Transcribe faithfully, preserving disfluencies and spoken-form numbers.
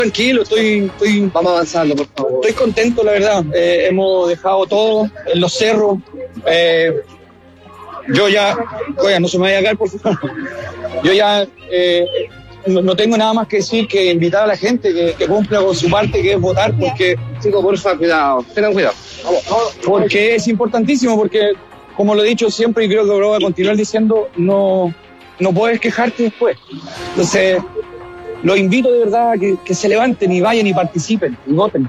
Tranquilo, estoy, estoy... Vamos avanzando, por favor. Estoy contento, la verdad. Eh, hemos dejado todo en los cerros. Eh, yo ya... Oiga, no se me vaya a caer, por favor. Yo ya... Eh, no, no tengo nada más que decir que invitar a la gente que, que cumpla con su parte, que es votar, porque... Chicos, porfa, cuidado. Tengan cuidado. Vamos, vamos. Porque es importantísimo, porque, como lo he dicho siempre y creo que lo voy a continuar diciendo, no, no puedes quejarte después. Entonces... Los invito de verdad a que, que se levanten y vayan y participen y voten.